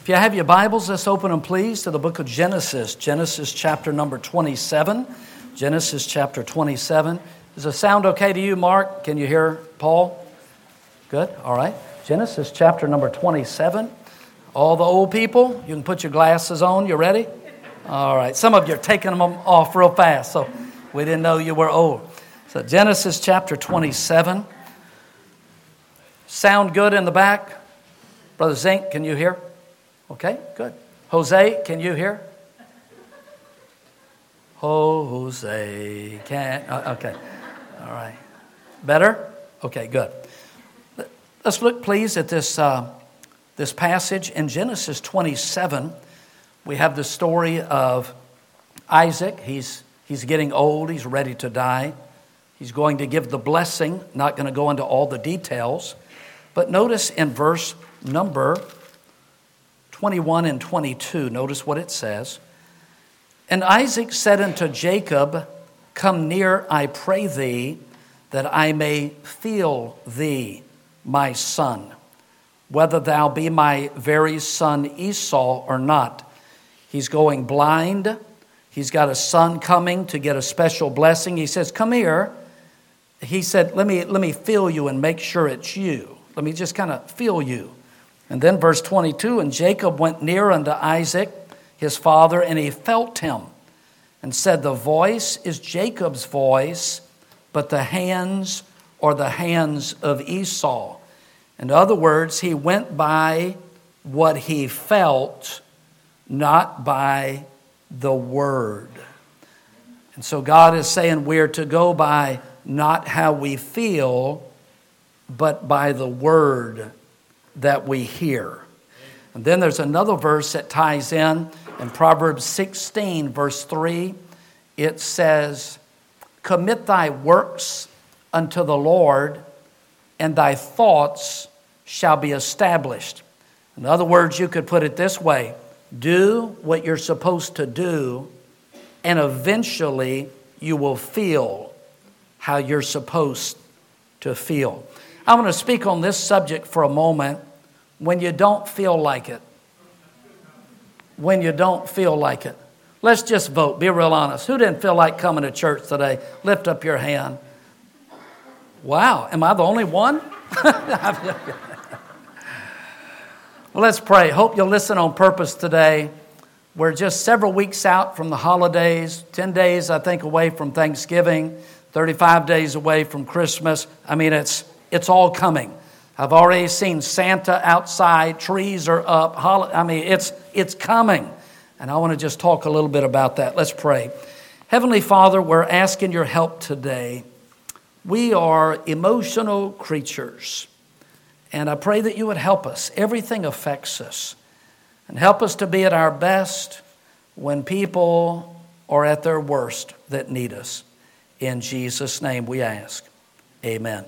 If you have your Bibles, let's open them, please, to the book of Genesis. Genesis chapter number 27. Genesis chapter 27. Does it sound okay to you, Mark? Can you hear Paul? Good? All right. Genesis chapter number 27. All the old people, you can put your glasses on. You ready? All right. Some of you are taking them off real fast, so we didn't know you were old. So Genesis chapter 27. Sound good in the back? Brother Zink, can you hear? Okay, good. Jose, can you hear? Jose, can. Okay, all right. Better? Okay, good. Let's look, please, at this passage in Genesis 27. We have the story of Isaac. He's getting old. He's ready to die. He's going to give the blessing. Not going to go into all the details. But notice in verse number 21 and 22, notice what it says. And Isaac said unto Jacob, Come near, I pray thee, that I may feel thee, my son, whether thou be my very son Esau or not. He's going blind. He's got a son coming to get a special blessing. He says, Come here. He said, let me feel you and make sure it's you. Let me just kind of feel you. And then verse 22, and Jacob went near unto Isaac, his father, and he felt him, and said, The voice is Jacob's voice, but the hands are the hands of Esau. In other words, he went by what he felt, not by the word. And so God is saying we're to go by not how we feel, but by the word that we hear. And then there's another verse that ties in Proverbs 16, verse 3. It says, Commit thy works unto the Lord, and thy thoughts shall be established. In other words, you could put it this way. Do what you're supposed to do, and eventually you will feel how you're supposed to feel. I want to speak on this subject for a moment. When you don't feel like it. When you don't feel like it. Let's just vote. Be real honest. Who didn't feel like coming to church today? Lift up your hand. Wow. Am I the only one? Well, let's pray. Hope you'll listen on purpose today. We're just several weeks out from the holidays. 10 days, I think, away from Thanksgiving. 35 days away from Christmas. I mean, it's all coming. I've already seen Santa outside. Trees are up. It's coming. And I want to just talk a little bit about that. Let's pray. Heavenly Father, we're asking your help today. We are emotional creatures. And I pray that you would help us. Everything affects us. And help us to be at our best when people are at their worst that need us. In Jesus' name we ask. Amen.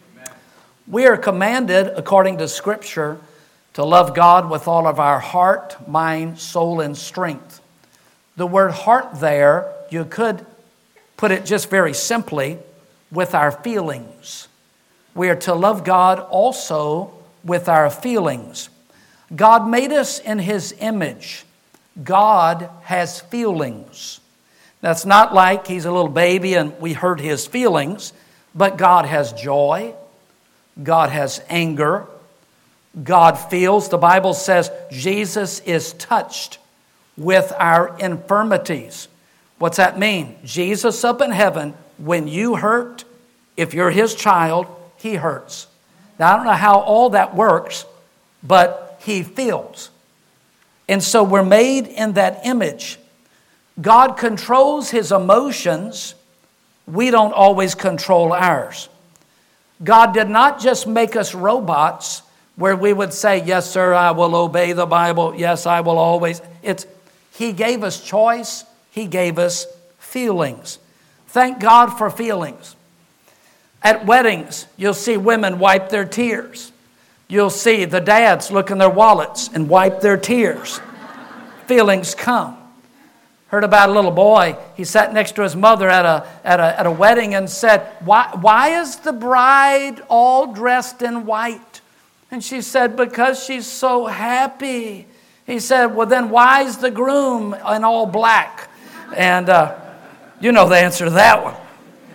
We are commanded, according to Scripture, to love God with all of our heart, mind, soul, and strength. The word heart there, you could put it just very simply, with our feelings. We are to love God also with our feelings. God made us in His image. God has feelings. That's not like He's a little baby and we hurt His feelings, but God has joy. God has anger. God feels. The Bible says Jesus is touched with our infirmities. What's that mean? Jesus up in heaven, when you hurt, if you're His child, He hurts. Now, I don't know how all that works, but He feels. And so we're made in that image. God controls His emotions. We don't always control ours. God did not just make us robots where we would say, yes, sir, I will obey the Bible. Yes, I will always. He gave us choice. He gave us feelings. Thank God for feelings. At weddings, you'll see women wipe their tears. You'll see the dads look in their wallets and wipe their tears. Feelings come. Heard about a little boy. He sat next to his mother at a wedding and said, why is the bride all dressed in white? And she said, because she's so happy. He said, well, then why is the groom in all black? And you know the answer to that one.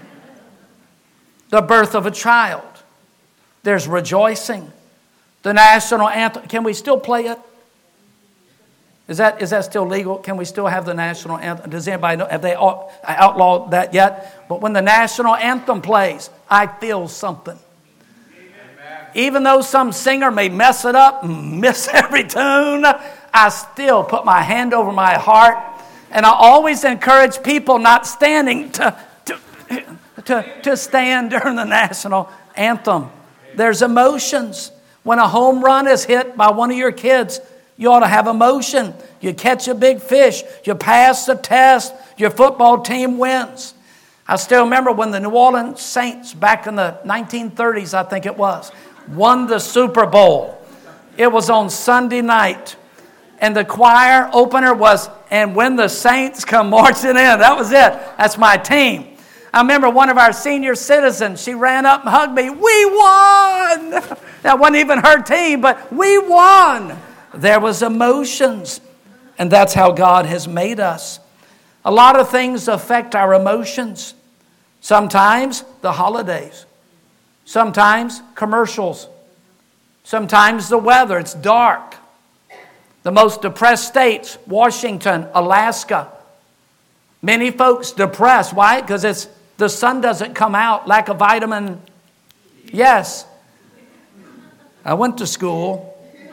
The birth of a child. There's rejoicing. The national anthem. Can we still play it? Is that still legal? Can we still have the national anthem? Does anybody know? Have they outlawed that yet? But when the national anthem plays, I feel something. Amen. Even though some singer may mess it up and miss every tune, I still put my hand over my heart. And I always encourage people not standing to stand during the national anthem. There's emotions. When a home run is hit by one of your kids, you ought to have emotion. You catch a big fish. You pass the test. Your football team wins. I still remember when the New Orleans Saints, back in the 1930s, I think it was, won the Super Bowl. It was on Sunday night. And the choir opener was, and when the Saints come marching in. That was it. That's my team. I remember one of our senior citizens, she ran up and hugged me. We won! That wasn't even her team, but we won. There was emotions, and that's how God has made us. A lot of things affect our emotions. Sometimes the holidays. Sometimes commercials. Sometimes the weather. It's dark. The most depressed states, Washington, Alaska. Many folks depressed. Why? Because the sun doesn't come out. Lack of vitamin. Yes. I went to school.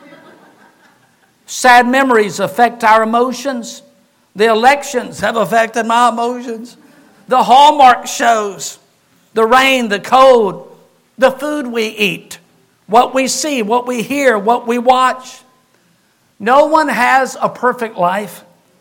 Sad memories affect our emotions. The elections have affected my emotions. The Hallmark shows, the rain, the cold, the food we eat, what we see, what we hear, what we watch. No one has a perfect life.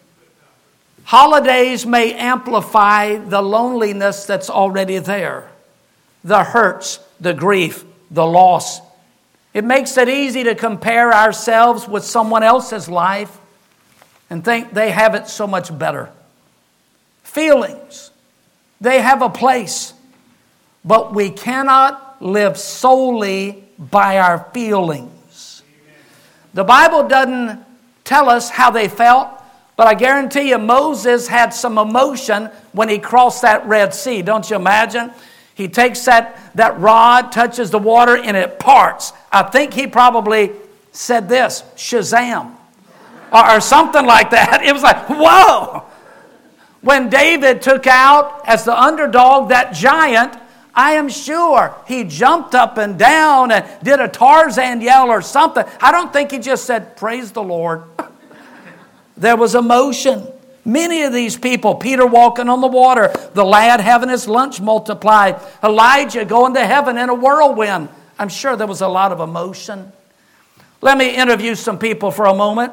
Holidays may amplify the loneliness that's already there. The hurts, the grief, the loss. It makes it easy to compare ourselves with someone else's life and think they have it so much better. Feelings, they have a place, but we cannot live solely by our feelings. The Bible doesn't tell us how they felt, but I guarantee you Moses had some emotion when he crossed that Red Sea. Don't you imagine? He takes that rod, touches the water, and it parts. I think he probably said this, Shazam, or something like that. It was like, whoa. When David took out, as the underdog, that giant, I am sure he jumped up and down and did a Tarzan yell or something. I don't think he just said, praise the Lord. There was emotion. Many of these people, Peter walking on the water, the lad having his lunch multiplied, Elijah going to heaven in a whirlwind. I'm sure there was a lot of emotion. Let me interview some people for a moment.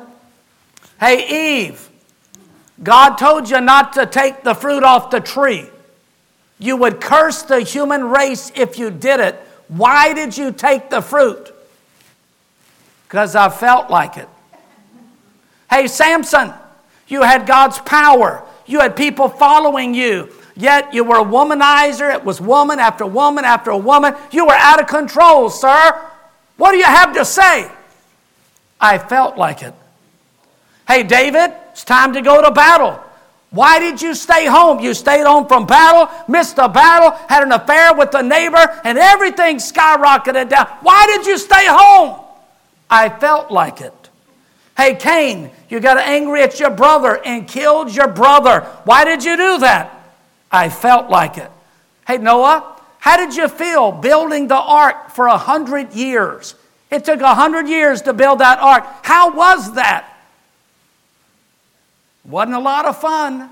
Hey, Eve, God told you not to take the fruit off the tree. You would curse the human race if you did it. Why did you take the fruit? Because I felt like it. Hey, Samson, you had God's power. You had people following you. Yet you were a womanizer. It was woman after woman after woman. You were out of control, sir. What do you have to say? I felt like it. Hey, David, it's time to go to battle. Why did you stay home? You stayed home from battle, missed the battle, had an affair with the neighbor, and everything skyrocketed down. Why did you stay home? I felt like it. Hey, Cain, you got angry at your brother and killed your brother. Why did you do that? I felt like it. Hey, Noah, how did you feel building the ark for 100 years? It took 100 years to build that ark. How was that? Wasn't a lot of fun.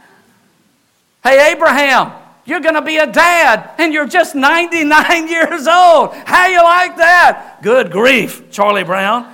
Hey, Abraham, you're going to be a dad, and you're just 99 years old. How you like that? Good grief, Charlie Brown.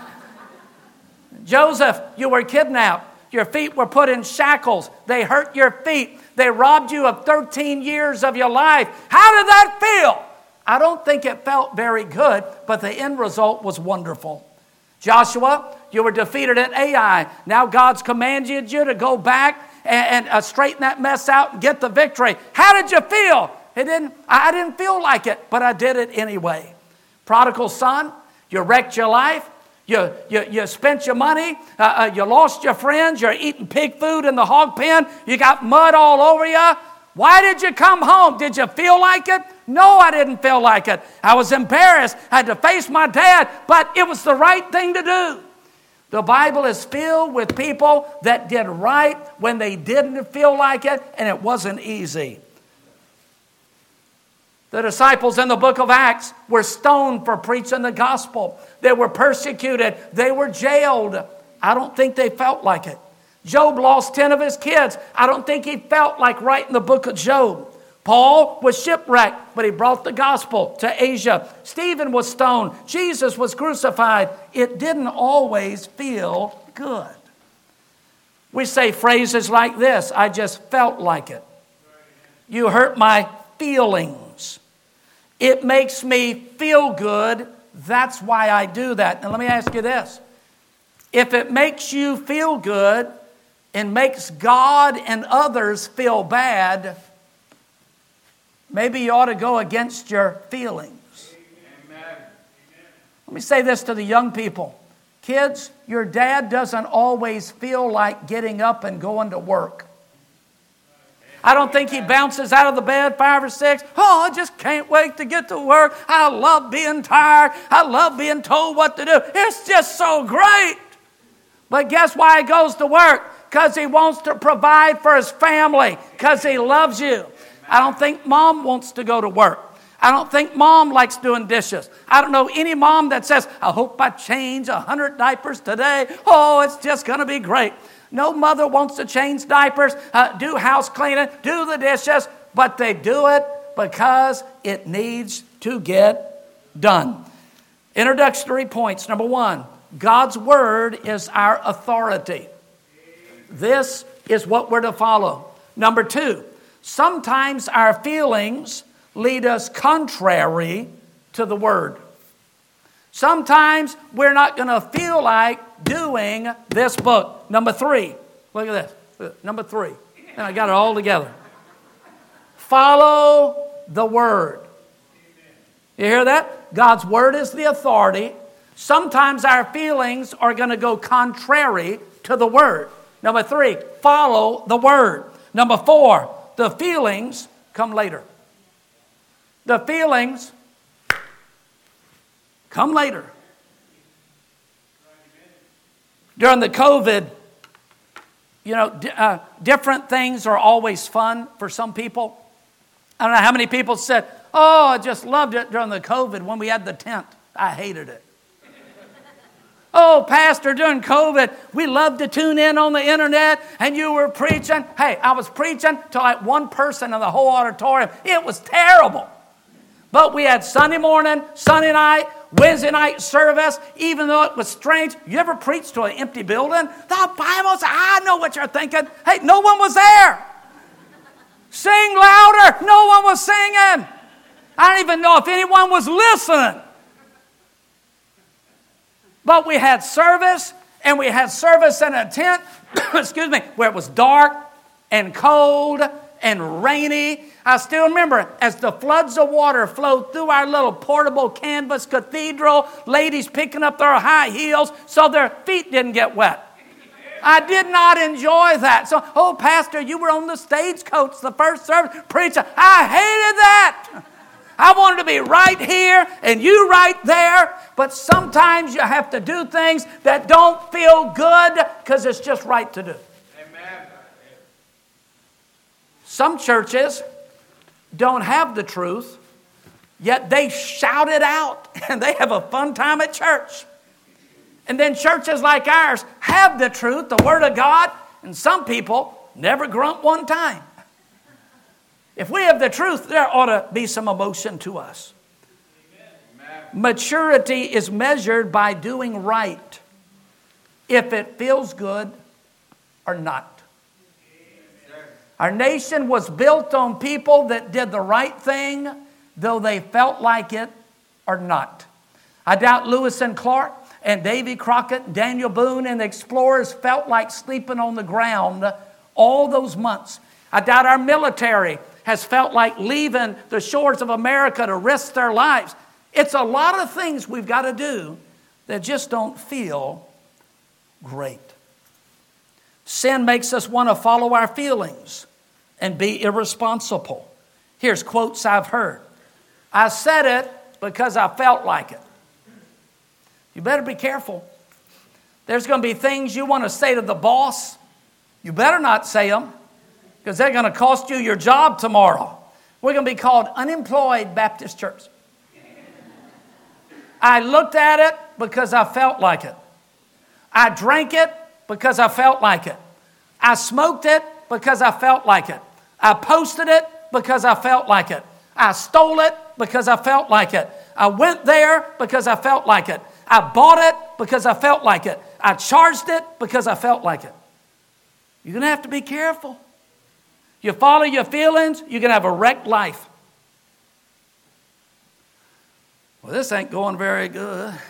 Joseph, you were kidnapped. Your feet were put in shackles. They hurt your feet. They robbed you of 13 years of your life. How did that feel? I don't think it felt very good, but the end result was wonderful. Joshua, you were defeated at Ai. Now God's commanded you to go back and straighten that mess out and get the victory. How did you feel? I didn't feel like it, but I did it anyway. Prodigal son, you wrecked your life. You spent your money. You lost your friends. You're eating pig food in the hog pen. You got mud all over you. Why did you come home? Did you feel like it? No, I didn't feel like it. I was embarrassed. I had to face my dad, but it was the right thing to do. The Bible is filled with people that did right when they didn't feel like it, and it wasn't easy. The disciples in the book of Acts were stoned for preaching the gospel. They were persecuted. They were jailed. I don't think they felt like it. Job lost 10 of his kids. I don't think he felt like writing the book of Job. Paul was shipwrecked, but he brought the gospel to Asia. Stephen was stoned. Jesus was crucified. It didn't always feel good. We say phrases like this: I just felt like it. You hurt my feelings. It makes me feel good. That's why I do that. And let me ask you this. If it makes you feel good and makes God and others feel bad, maybe you ought to go against your feelings. Amen. Let me say this to the young people. Kids, your dad doesn't always feel like getting up and going to work. I don't think he bounces out of the bed 5 or 6. Oh, I just can't wait to get to work. I love being tired. I love being told what to do. It's just so great. But guess why he goes to work? Because he wants to provide for his family. Because he loves you. I don't think mom wants to go to work. I don't think mom likes doing dishes. I don't know any mom that says, I hope I change 100 diapers today. Oh, it's just going to be great. No mother wants to change diapers, do house cleaning, do the dishes, but they do it because it needs to get done. Introductory points. Number 1, God's word is our authority. This is what we're to follow. Number 2, sometimes our feelings lead us contrary to the word. Sometimes we're not going to feel like doing this book. Number 3, look at this. Number 3, and I got it all together. Follow the word. You hear that? God's word is the authority. Sometimes our feelings are going to go contrary to the word. Number 3, follow the word. Number 4, the feelings come later. The feelings come later. During the COVID, different things are always fun for some people. I don't know how many people said, oh, I just loved it during the COVID when we had the tent. I hated it. Oh, Pastor, during COVID, we loved to tune in on the internet and you were preaching. Hey, I was preaching to like one person in the whole auditorium. It was terrible. But we had Sunday morning, Sunday night, Wednesday night service, even though it was strange. You ever preached to an empty building? The Bible says, I know what you're thinking. Hey, no one was there. Sing louder. No one was singing. I don't even know if anyone was listening. But we had service, and we had service in a tent, excuse me, where it was dark and cold and rainy. I still remember as the floods of water flowed through our little portable canvas cathedral, ladies picking up their high heels so their feet didn't get wet. I did not enjoy that. So, oh, Pastor, you were on the stagecoach the first service preaching. I hated that. I wanted to be right here and you right there. But sometimes you have to do things that don't feel good because it's just right to do. Amen. Some churches don't have the truth, yet they shout it out and they have a fun time at church. And then churches like ours have the truth, the Word of God, and some people never grunt one time. If we have the truth, there ought to be some emotion to us. Amen. Maturity is measured by doing right, if it feels good or not. Our nation was built on people that did the right thing, though they felt like it or not. I doubt Lewis and Clark and Davy Crockett, Daniel Boone, and the explorers felt like sleeping on the ground all those months. I doubt our military has felt like leaving the shores of America to risk their lives. It's a lot of things we've got to do, that just don't feel great. Sin makes us want to follow our feelings and be irresponsible. Here's quotes I've heard. I said it because I felt like it. You better be careful. There's going to be things you want to say to the boss. You better not say them, because they're going to cost you your job tomorrow. We're going to be called Unemployed Baptist Church. I looked at it because I felt like it. I drank it because I felt like it. I smoked it because I felt like it. I posted it because I felt like it. I stole it because I felt like it. I went there because I felt like it. I bought it because I felt like it. I charged it because I felt like it. You're going to have to be careful. You follow your feelings, you're going to have a wrecked life. Well, this ain't going very good. Let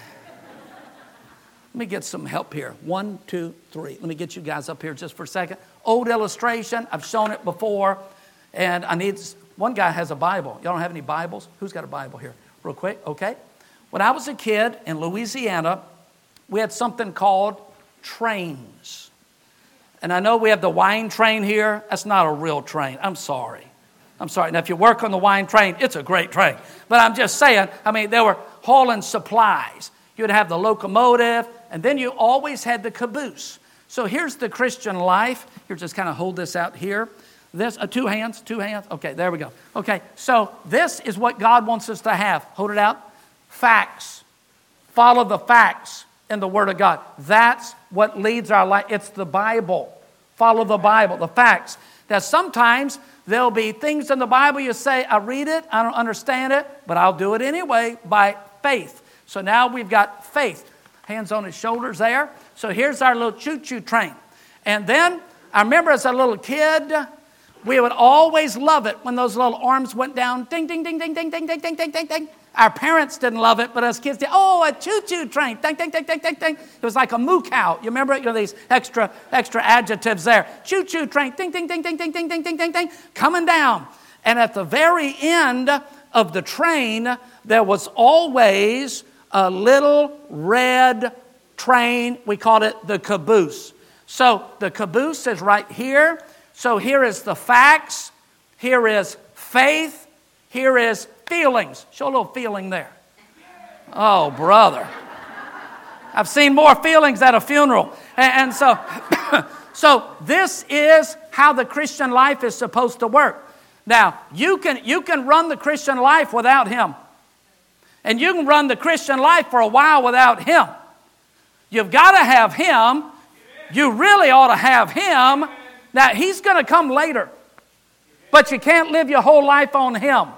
me get some help here. 1, 2, 3. Let me get you guys up here just for a second. Old illustration. I've shown it before. And one guy has a Bible. Y'all don't have any Bibles? Who's got a Bible here? Real quick, okay. When I was a kid in Louisiana, we had something called trains. And I know we have the wine train here. That's not a real train. I'm sorry. Now, if you work on the wine train, it's a great train. But I'm just saying, they were hauling supplies. You'd have the locomotive, and then you always had the caboose. So here's the Christian life. Here, just kind of hold this out here. This, two hands. Okay, there we go. Okay, so this is what God wants us to have. Hold it out. Facts. Follow the facts in the Word of God. That's what leads our life. It's the Bible. Follow the Bible, the facts. Now, sometimes there'll be things in the Bible you say, I read it, I don't understand it, but I'll do it anyway by faith. So now we've got faith. Hands on his shoulders there. So here's our little choo-choo train. And then I remember as a little kid, we would always love it when those little arms went down. Ding, ding, ding, ding, ding, ding, ding, ding, ding, ding, ding. Our parents didn't love it, but as kids did. Oh, a choo-choo train. Ding, ding, ding, ding, ding, ding. It was like a moo cow. You remember it? These extra adjectives there. Choo-choo train. Ding, ding, ding, ding, ding, ding, ding, ding, ding, ding. Coming down. And at the very end of the train, there was always a little red train. We called it the caboose. So the caboose is right here. So here is the facts. Here is faith. Here is feelings. Show a little feeling there. Oh, brother. I've seen more feelings at a funeral. And so, so this is how the Christian life is supposed to work. Now, you can run the Christian life without Him. And you can run the Christian life for a while without Him. You've got to have Him. You really ought to have Him. Now, He's going to come later. But you can't live your whole life on Him.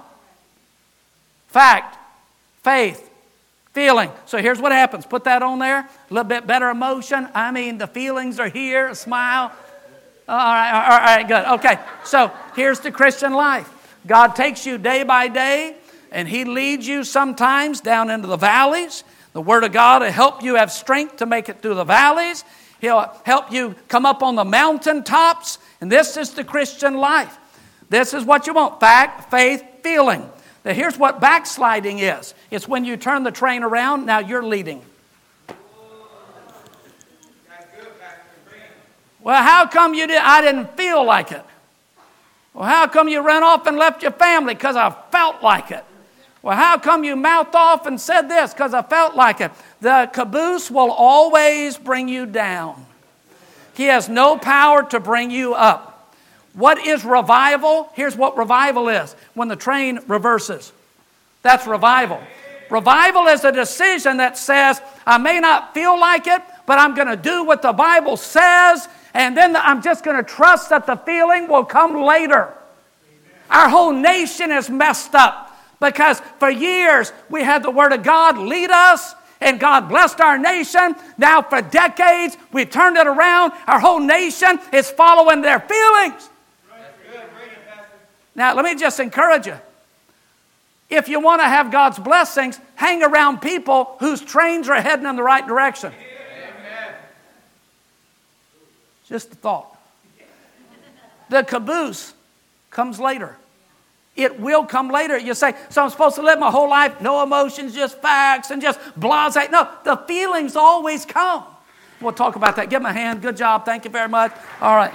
Fact, faith, feeling. So here's what happens. Put that on there. A little bit better emotion. The feelings are here. A smile. All right, good. Okay, so here's the Christian life. God takes you day by day, and He leads you sometimes down into the valleys. The Word of God will help you have strength to make it through the valleys. He'll help you come up on the mountaintops. And this is the Christian life. This is what you want. Fact, faith, feeling. Now here's what backsliding is. It's when you turn the train around, now you're leading. Well, how come I didn't feel like it? Well, how come you ran off and left your family? Because I felt like it. Well, how come you mouthed off and said this? Because I felt like it. The caboose will always bring you down. He has no power to bring you up. What is revival? Here's what revival is. When the train reverses. That's revival. Revival is a decision that says, I may not feel like it, but I'm going to do what the Bible says, and then I'm just going to trust that the feeling will come later. Our whole nation is messed up because for years we had the Word of God lead us, and God blessed our nation. Now for decades we've turned it around. Our whole nation is following their feelings. Now, let me just encourage you. If you want to have God's blessings, hang around people whose trains are heading in the right direction. Amen. Just a thought. The caboose comes later. It will come later. You say, so I'm supposed to live my whole life, no emotions, just facts and just blasé. No, the feelings always come. We'll talk about that. Give him a hand. Good job. Thank you very much. All right.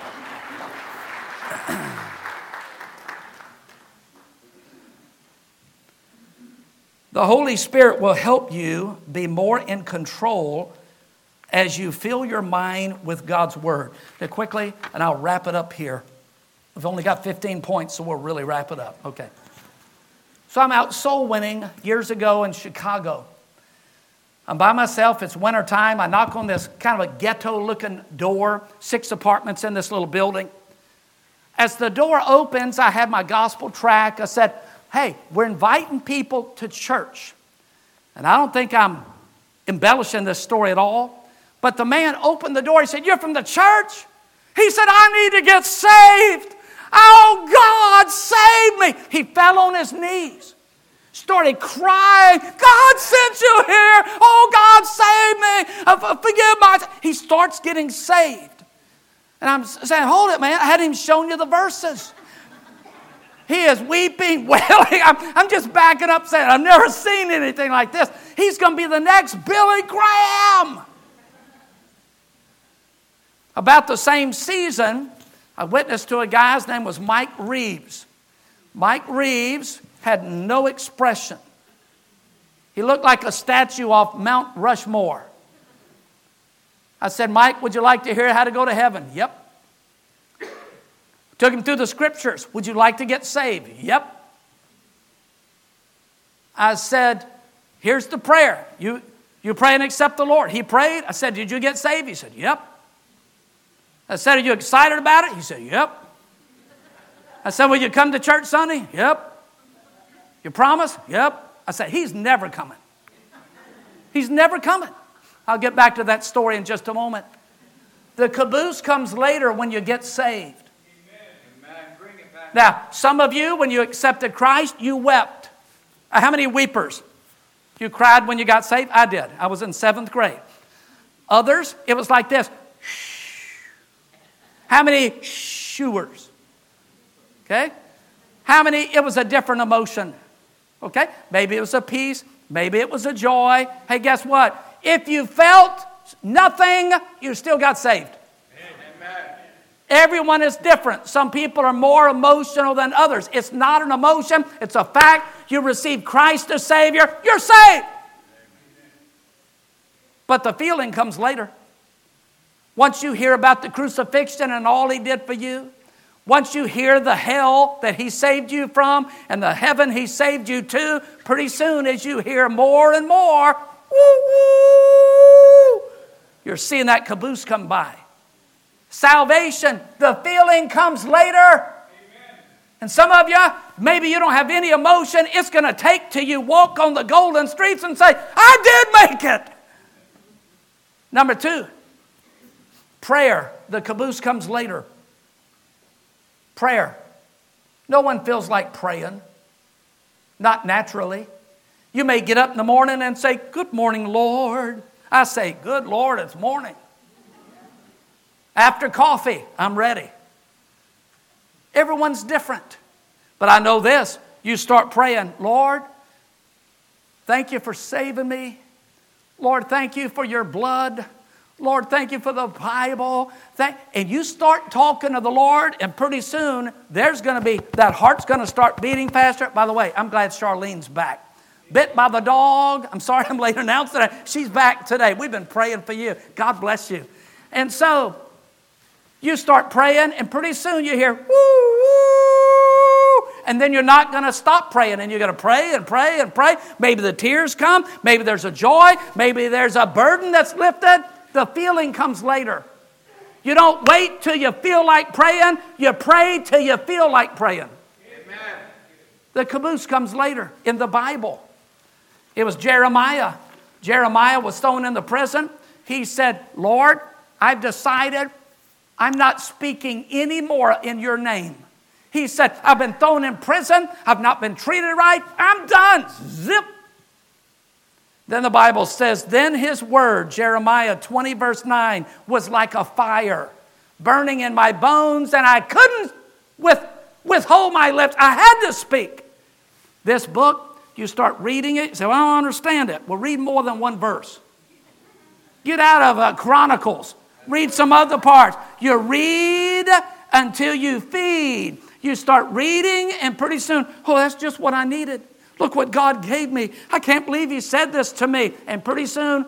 The Holy Spirit will help you be more in control as you fill your mind with God's Word. Now quickly, and I'll wrap it up here. We've only got 15 points, so we'll really wrap it up. Okay. So I'm out soul winning years ago in Chicago. I'm by myself. It's wintertime. I knock on this kind of a ghetto-looking door, 6 apartments in this little building. As the door opens, I had my gospel tract. I said, hey, we're inviting people to church. And I don't think I'm embellishing this story at all. But the man opened the door. He said, you're from the church? He said, I need to get saved. Oh, God, save me. He fell on his knees. Started crying. God sent you here. Oh, God, save me. Forgive my... He starts getting saved. And I'm saying, hold it, man. I hadn't even shown you the verses. He is weeping, wailing. I'm just backing up saying, I've never seen anything like this. He's going to be the next Billy Graham. About the same season, I witnessed to a guy, his name was Mike Reeves. Mike Reeves had no expression. He looked like a statue off Mount Rushmore. I said, Mike, would you like to hear how to go to heaven? Yep. Took him through the scriptures. Would you like to get saved? Yep. I said, here's the prayer. You pray and accept the Lord. He prayed. I said, did you get saved? He said, yep. I said, are you excited about it? He said, yep. I said, will you come to church Sunday? Yep. You promise? Yep. I said, he's never coming. He's never coming. I'll get back to that story in just a moment. The caboose comes later when you get saved. Now, some of you, when you accepted Christ, you wept. How many weepers? You cried when you got saved? I did. I was in 7th grade. Others, it was like this. Shh. How many shooers? Okay? How many, it was a different emotion. Okay? Maybe it was a peace. Maybe it was a joy. Hey, guess what? If you felt nothing, you still got saved. Amen. Everyone is different. Some people are more emotional than others. It's not an emotion. It's a fact. You receive Christ as Savior. You're saved. But the feeling comes later. Once you hear about the crucifixion and all He did for you, once you hear the hell that He saved you from and the heaven He saved you to, pretty soon as you hear more and more, woo, woo, you're seeing that caboose come by. Salvation, the feeling comes later. Amen. And some of you, maybe you don't have any emotion. It's going to take till you walk on the golden streets and say, I did make it. Number 2, prayer. The caboose comes later. Prayer. No one feels like praying. Not naturally. You may get up in the morning and say, good morning, Lord. I say, good Lord, it's morning. After coffee, I'm ready. Everyone's different. But I know this. You start praying, Lord, thank you for saving me. Lord, thank you for your blood. Lord, thank you for the Bible. And you start talking to the Lord, and pretty soon, there's going to be, that heart's going to start beating faster. By the way, I'm glad Charlene's back. Bit by the dog. I'm sorry I'm late announcing that. She's back today. We've been praying for you. God bless you. And so, you start praying, and pretty soon you hear, woo, woo, and then you're not going to stop praying, and you're going to pray and pray and pray. Maybe the tears come. Maybe there's a joy. Maybe there's a burden that's lifted. The feeling comes later. You don't wait till you feel like praying. You pray till you feel like praying. Amen. The caboose comes later in the Bible. It was Jeremiah. Jeremiah was thrown in the prison. He said, Lord, I've decided I'm not speaking anymore in your name. He said, I've been thrown in prison. I've not been treated right. I'm done. Zip. Then the Bible says, then his word, Jeremiah 20 verse 9, was like a fire burning in my bones, and I couldn't, with withhold my lips. I had to speak. This book, you start reading it, you say, well, I don't understand it. Well, read more than one verse. Get out of Chronicles. Read some other parts. You read until you feed. You start reading, and pretty soon, oh, that's just what I needed. Look what God gave me. I can't believe He said this to me. And pretty soon,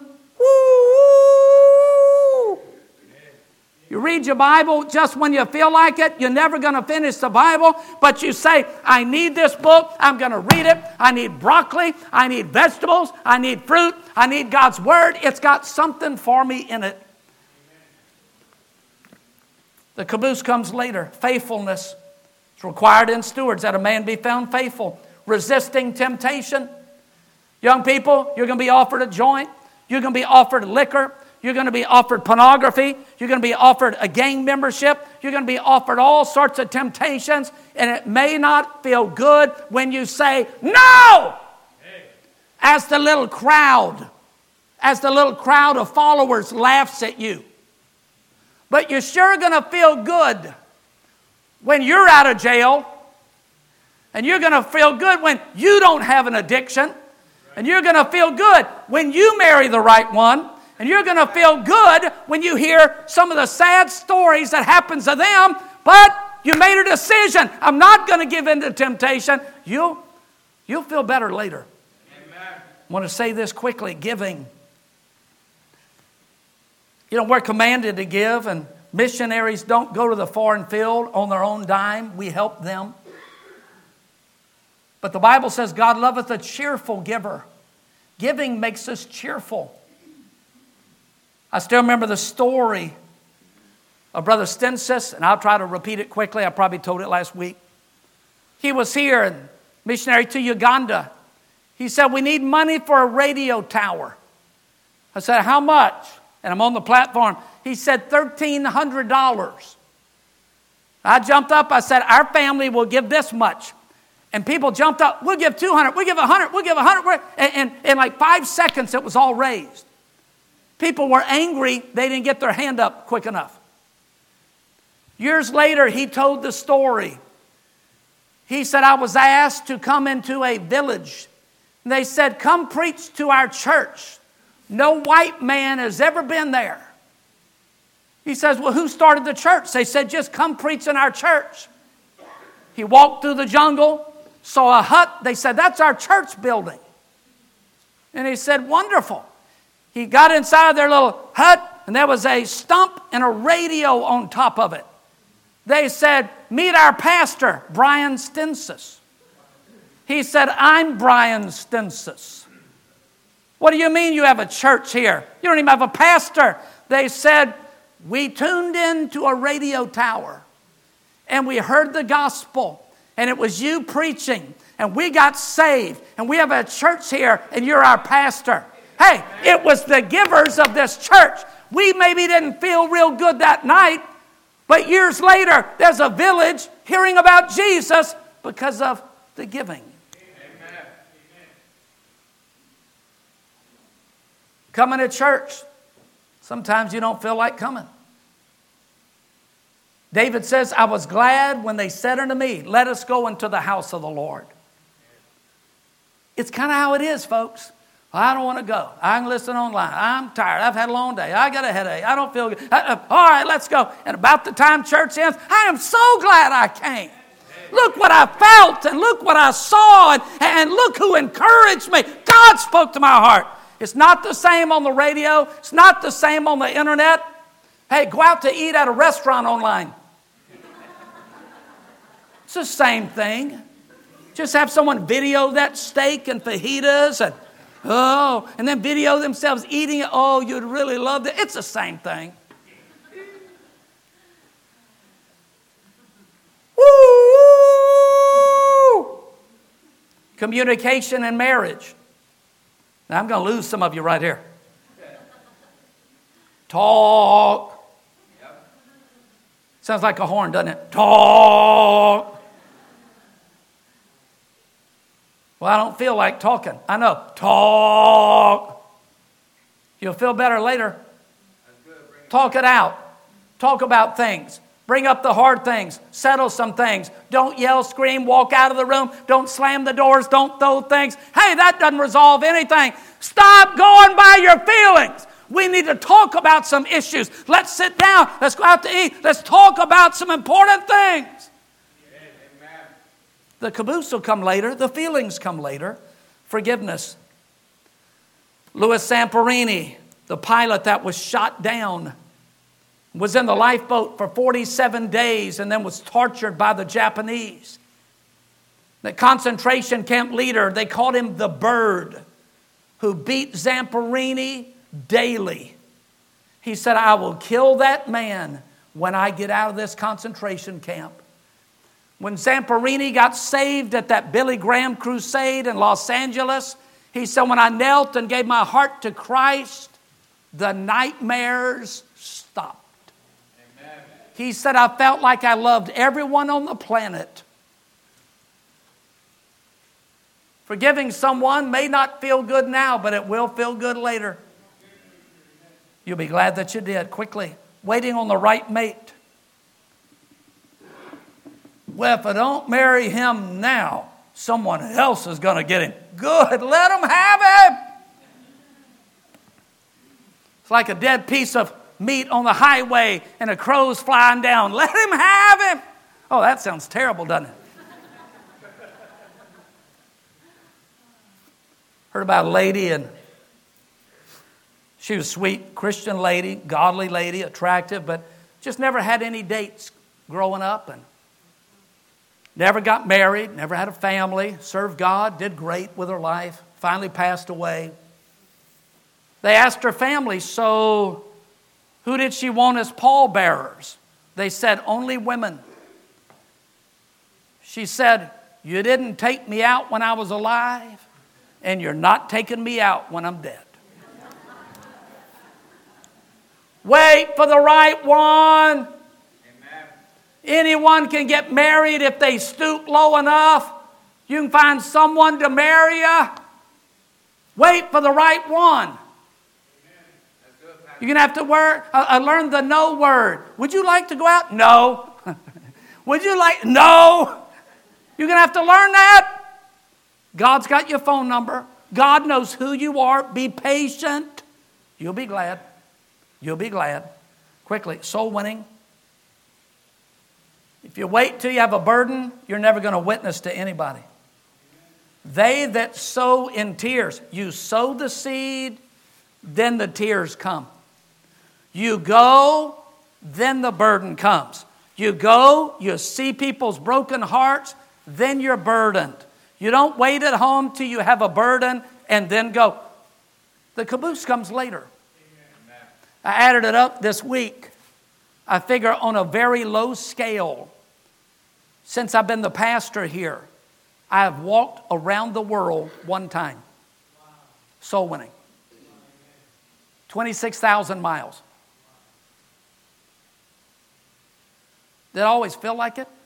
woo! You read your Bible just when you feel like it. You're never going to finish the Bible. But you say, I need this book. I'm going to read it. I need broccoli. I need vegetables. I need fruit. I need God's Word. It's got something for me in it. The caboose comes later. Faithfulness. It's required in stewards that a man be found faithful. Resisting temptation. Young people, you're going to be offered a joint. You're going to be offered liquor. You're going to be offered pornography. You're going to be offered a gang membership. You're going to be offered all sorts of temptations. And it may not feel good when you say, no! As the little crowd of followers laughs at you. But you're sure going to feel good when you're out of jail. And you're going to feel good when you don't have an addiction. And you're going to feel good when you marry the right one. And you're going to feel good when you hear some of the sad stories that happens to them. But you made a decision. I'm not going to give in to temptation. You'll feel better later. Amen. I want to say this quickly. Giving. You know, we're commanded to give, and missionaries don't go to the foreign field on their own dime. We help them. But the Bible says God loveth a cheerful giver. Giving makes us cheerful. I still remember the story of Brother Stensis, and I'll try to repeat it quickly. I probably told it last week. He was here, and missionary to Uganda. He said, we need money for a radio tower. I said, how much? And I'm on the platform. He said, $1,300. I jumped up. I said, our family will give this much. And people jumped up. We'll give 200. We'll give 100. We'll give 100. And in like 5 seconds, it was all raised. People were angry. They didn't get their hand up quick enough. Years later, he told the story. He said, I was asked to come into a village. And they said, come preach to our church. No white man has ever been there. He says, well, who started the church? They said, just come preach in our church. He walked through the jungle, saw a hut. They said, that's our church building. And he said, wonderful. He got inside their little hut, and there was a stump and a radio on top of it. They said, meet our pastor, Brian Stensis. He said, I'm Brian Stensis. What do you mean you have a church here? You don't even have a pastor. They said, we tuned into a radio tower, and we heard the gospel, and it was you preaching, and we got saved, and we have a church here, and you're our pastor. Hey, it was the givers of this church. We maybe didn't feel real good that night, but years later, there's a village hearing about Jesus because of the giving. Amen. Coming to church, sometimes you don't feel like coming. David says, I was glad when they said unto me, let us go into the house of the Lord. It's kind of how it is, folks. I don't want to go. I can listen online. I'm tired. I've had a long day. I got a headache. I don't feel good. All right, let's go. And about the time church ends, I am so glad I came. Look what I felt, and look what I saw, and look who encouraged me. God spoke to my heart. It's not the same on the radio. It's not the same on the internet. Hey, go out to eat at a restaurant online. It's the same thing. Just have someone video that steak and fajitas and then video themselves eating it. Oh, you'd really love it. It's the same thing. Woo! Communication and marriage. Now, I'm going to lose some of you right here. Talk. Sounds like a horn, doesn't it? Talk. Well, I don't feel like talking. I know. Talk. You'll feel better later. Talk it out. Talk about things. Bring up the hard things. Settle some things. Don't yell, scream, walk out of the room. Don't slam the doors. Don't throw things. Hey, that doesn't resolve anything. Stop going by your feelings. We need to talk about some issues. Let's sit down. Let's go out to eat. Let's talk about some important things. Amen. The caboose will come later. The feelings come later. Forgiveness. Louis Zamperini, the pilot that was shot down, was in the lifeboat for 47 days and then was tortured by the Japanese. The concentration camp leader, they called him the Bird, who beat Zamperini daily. He said, I will kill that man when I get out of this concentration camp. When Zamperini got saved at that Billy Graham crusade in Los Angeles, he said, when I knelt and gave my heart to Christ, the nightmares stopped. Amen. He said, I felt like I loved everyone on the planet. Forgiving someone may not feel good now, but it will feel good later. You'll be glad that you did. Quickly, waiting on the right mate. Well, if I don't marry him now, someone else is going to get him. Good, let him have him. It's like a dead piece of meat on the highway and a crow's flying down. Let him have him. Oh, that sounds terrible, doesn't it? Heard about a lady, and she was a sweet Christian lady, godly lady, attractive, but just never had any dates growing up, and never got married, never had a family, served God, did great with her life, finally passed away. They asked her family, so who did she want as pallbearers? They said, only women. She said, you didn't take me out when I was alive, and you're not taking me out when I'm dead. Wait for the right one. Amen. Anyone can get married if they stoop low enough. You can find someone to marry you. Wait for the right one. You're going to have to learn the no word. Would you like to go out? No. Would you like? No. You're going to have to learn that. God's got your phone number. God knows who you are. Be patient. You'll be glad. You'll be glad. Quickly, soul winning. If you wait till you have a burden, you're never going to witness to anybody. They that sow in tears, you sow the seed, then the tears come. You go, then the burden comes. You go, you see people's broken hearts, then you're burdened. You don't wait at home till you have a burden and then go. The caboose comes later. Amen. I added it up this week. I figure on a very low scale, since I've been the pastor here, I have walked around the world one time. Wow. Soul winning. 26,000 miles. Did it always feel like it?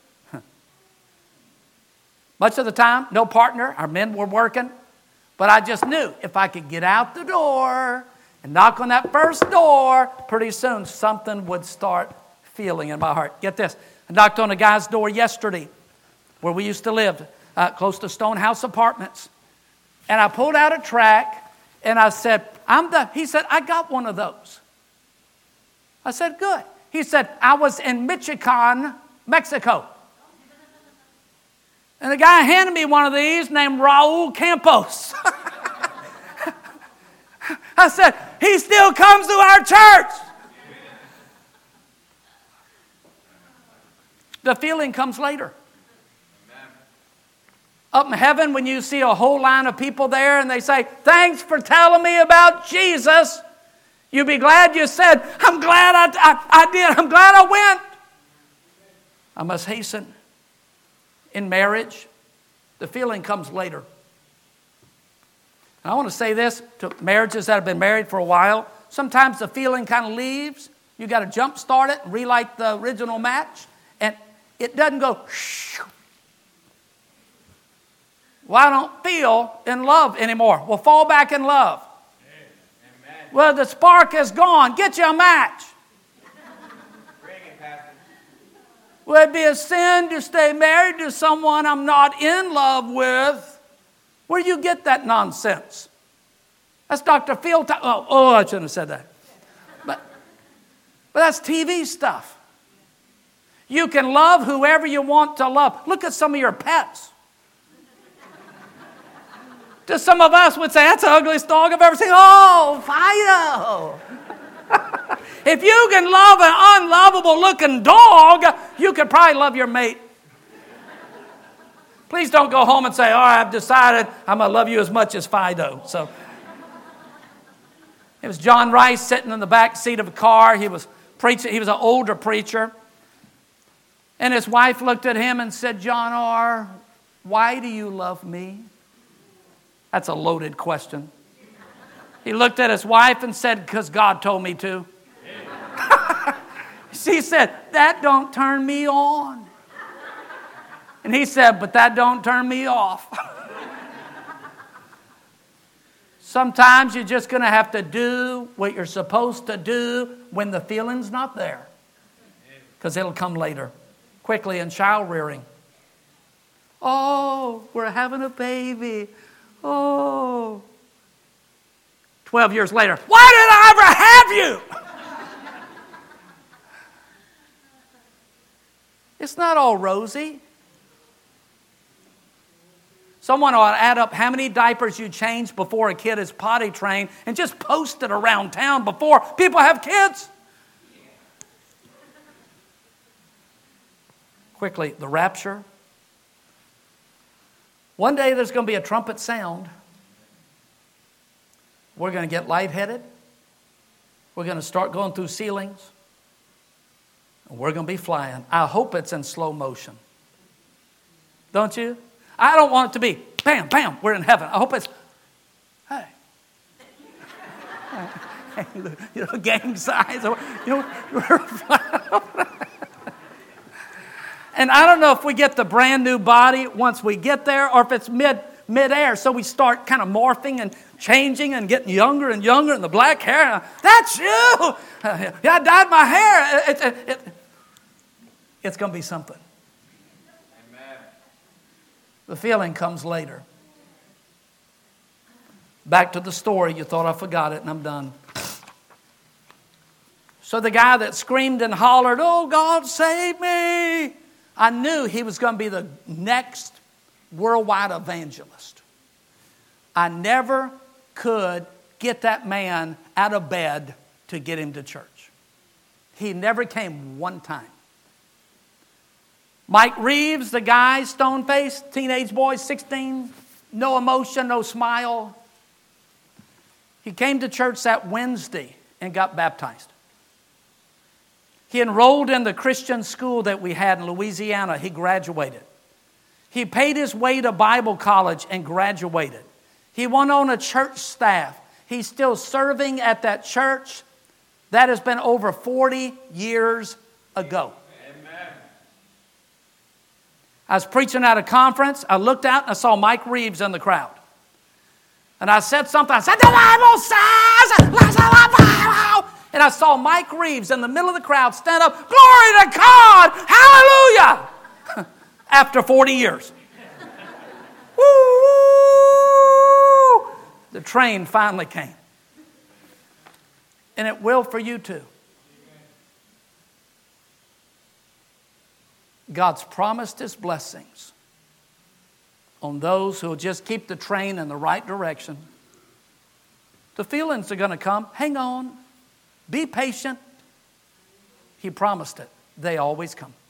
Much of the time, no partner. Our men were working. But I just knew if I could get out the door and knock on that first door, pretty soon something would start feeling in my heart. Get this. I knocked on a guy's door yesterday where we used to live, close to Stonehouse Apartments. And I pulled out a tract and I said, he said, I got one of those. I said, good. He said, I was in Michoacan, Mexico. And the guy handed me one of these named Raul Campos. I said, he still comes to our church. The feeling comes later. Up in heaven, when you see a whole line of people there and they say, thanks for telling me about Jesus, you'll be glad you said, I'm glad I did. I'm glad I went. I must hasten. In marriage, the feeling comes later. And I want to say this to marriages that have been married for a while. Sometimes the feeling kind of leaves. You got to jump start it and relight the original match. And it doesn't go, shoo. Well, I don't feel in love anymore. Well, fall back in love. Amen. Well, the spark is gone. Get you a match. Bring it, Pastor. Would it be a sin to stay married to someone I'm not in love with? Where do you get that nonsense? That's Dr. Phil. I shouldn't have said that. But that's TV stuff. You can love whoever you want to love. Look at some of your pets. Just some of us would say, that's the ugliest dog I've ever seen. Oh, Fido. If you can love an unlovable looking dog, you could probably love your mate. Please don't go home and say, I've decided I'm going to love you as much as Fido. So it was John Rice sitting in the back seat of a car. He was preaching. He was an older preacher. And his wife looked at him and said, John R., why do you love me? That's a loaded question. He looked at his wife and said, because God told me to. She said, that don't turn me on. And he said, but that don't turn me off. Sometimes you're just going to have to do what you're supposed to do when the feeling's not there. Because it'll come later. Quickly in child rearing. Oh, we're having a baby. Oh. 12 years later, why did I ever have you? It's not all rosy. Someone ought to add up how many diapers you change before a kid is potty trained and just post it around town before people have kids. Quickly, the rapture. One day there's going to be a trumpet sound. We're going to get lightheaded. We're going to start going through ceilings. And we're going to be flying. I hope it's in slow motion. Don't you? I don't want it to be, bam, bam, we're in heaven. I hope it's, hey. You know, gang size. You know, we're flying. And I don't know if we get the brand new body once we get there or if it's mid-air. So we start kind of morphing and changing and getting younger and younger and the black hair. That's you. Yeah, I dyed my hair. It's going to be something. Amen. The feeling comes later. Back to the story. You thought I forgot it and I'm done. So the guy that screamed and hollered, oh, God, save me. I knew he was going to be the next worldwide evangelist. I never could get that man out of bed to get him to church. He never came one time. Mike Reeves, the guy, stone-faced, teenage boy, 16, no emotion, no smile. He came to church that Wednesday and got baptized. He enrolled in the Christian school that we had in Louisiana. He graduated. He paid his way to Bible college and graduated. He went on a church staff. He's still serving at that church. That has been over 40 years ago. Amen. I was preaching at a conference. I looked out and I saw Mike Reeves in the crowd. And I said something. I said, the Bible says, let's have a Bible. And I saw Mike Reeves in the middle of the crowd stand up, glory to God, hallelujah, after 40 years. Woo! The train finally came. And it will for you too. God's promised His blessings on those who will just keep the train in the right direction. The feelings are going to come. Hang on. Be patient. He promised it. They always come.